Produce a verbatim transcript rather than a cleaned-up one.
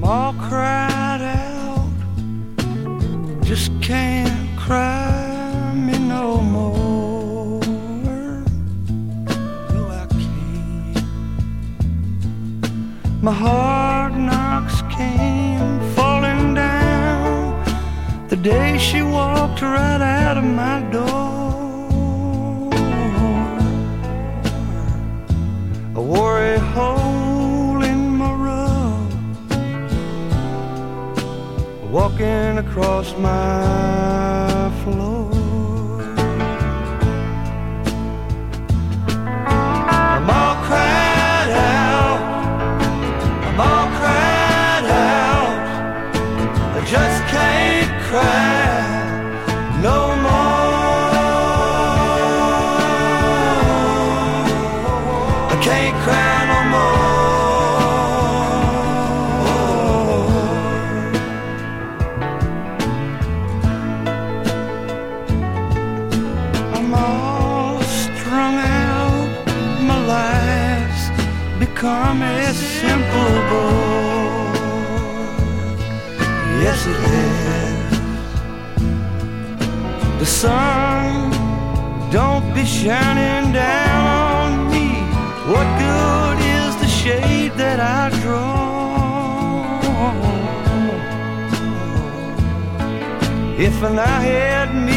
all cried out, just can't cry me no more. No, I can't. My hard knocks came falling down the day she walked right out of my door. I wore a hole in my rug, walking across my floor. I'm all cried out, I'm all cried out, I just can't cry no more. I can't cry no more. I'm all strung out, my life's become a simple bore. Yes, it has. The sun don't be shining down on me. What good is the shade that I draw? If I had